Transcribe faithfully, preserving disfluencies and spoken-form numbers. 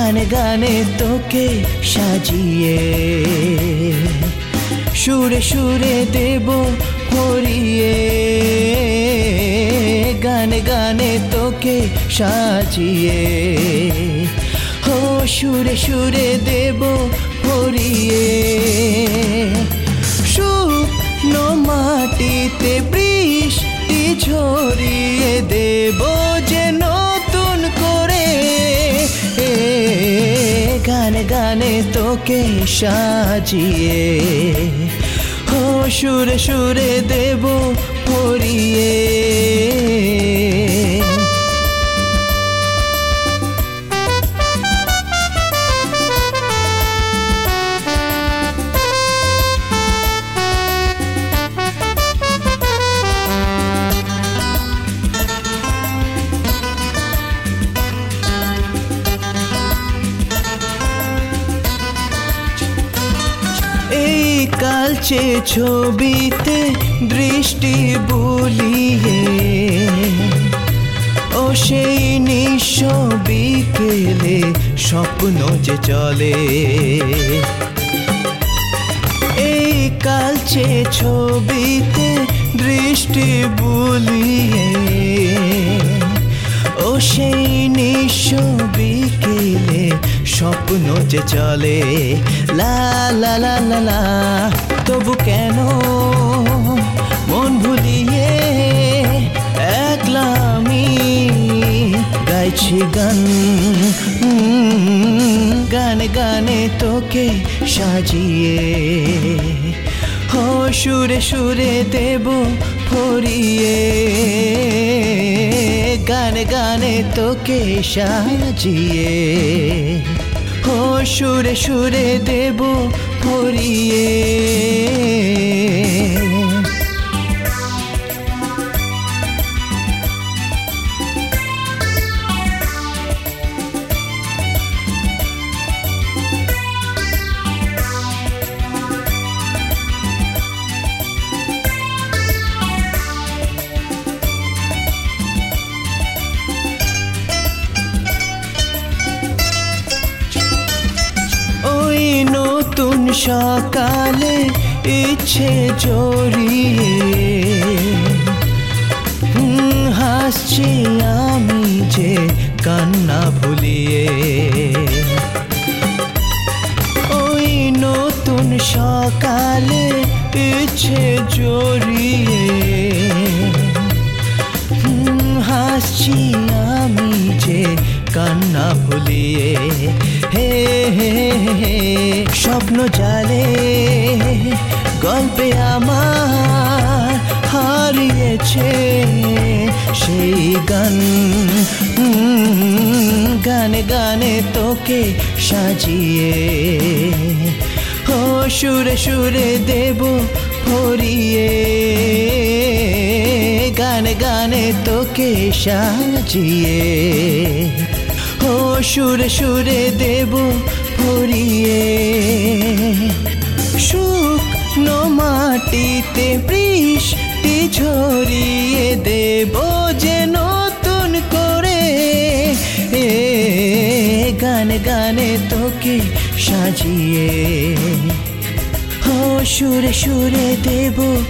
গানে গানে তোকে সাজিয়ে, সুরে সুরে দেব ভরিয়ে, গানে গানে তোকে সাজিয়ে, ও সুরে সুরে দেব ভরিয়ে। শুকনো মাটিতে বৃষ্টি ঝরিয়ে দেব যে নতুন করে, গানে গানে তোকে সাজিয়ে, ও সুরে সুরে দেব ভরিয়ে। কালচে ছবিতে দৃষ্টি বুলিয়ে, ও সেই নিঃস্ব বিকেলে স্বপ্ন যে চলে। এই কালচে ছবিতে দৃষ্টি বুলিয়ে, ও সেই নিঃস্ব বিকেলে স্বপ্ন যে চলে। লা লা লা লা লা, তবু কেন মন ভুলিয়ে একলা আমি গাইছি গান, গানে গানে তোকে সাজিয়ে, ও সুরে সুরে দেব ভরিয়ে, গানে গানে তোকে সাজিয়ে, ও সুরে সুরে দেব ভরিয়ে। নতুন সকালে ইচ্ছে জড়িয়ে, হাসছি আমি যে কান্না ভুলিয়ে। ওই নতুন সকালে ইচ্ছে জড়িয়ে, হাসছি আমি যে কান্না ভুলিয়ে। হে হে হে, স্বপ্ন জালে গল্পে আমার হারিয়েছে সেই গান, গানে গানে তোকে সাজিয়ে, ও সুরে সুরে দেব ভরিয়ে, গানে গানে তোকে সাজিয়ে, ও সুরে সুরে দেব ভরিয়ে। শুকনো মাটিতে বৃষ্টি ঝরিয়ে দেব যে নতুন করে, গানে গানে তোকে সাজিয়ে, ও সুরে সুরে দেব